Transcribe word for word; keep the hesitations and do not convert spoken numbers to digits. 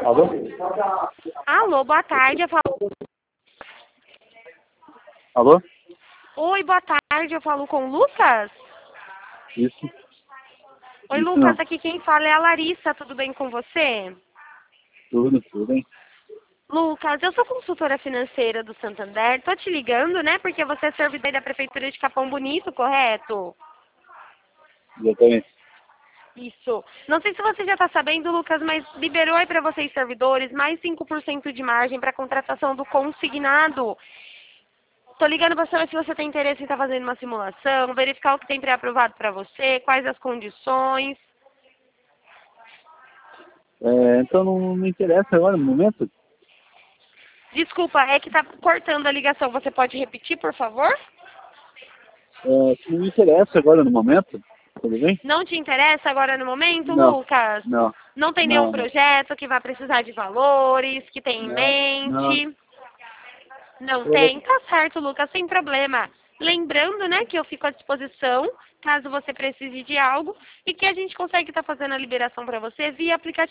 Alô? Alô, boa tarde. Eu falo... Alô? Oi, boa tarde. Eu falo com o Lucas? Isso. Oi, Isso Lucas. não. Aqui quem fala é a Larissa. Tudo bem com você? Tudo, tudo bem. Lucas, eu sou consultora financeira do Santander. Tô te ligando, né? Porque você é servidor da Prefeitura de Capão Bonito, correto? Exatamente. Isso. Não sei se você já está sabendo, Lucas, mas liberou aí para vocês servidores mais cinco por cento de margem para a contratação do consignado. Tô ligando para saber se você tem interesse em estar fazendo uma simulação, verificar o que tem pré-aprovado para você, quais as condições. É, então não me interessa agora no momento? Desculpa, é que tá cortando a ligação. Você pode repetir, por favor? É, não me interessa agora no momento, tudo bem? Não te interessa agora no momento, Não, Lucas? não, Não tem nenhum não, não, projeto que vai precisar de valores, que tem em não, não. mente? Não Olha, tem? Tá certo, Lucas, sem problema. Lembrando, né, que eu fico à disposição, caso você precise de algo, e que a gente consegue estar fazendo a liberação para você via aplicativo.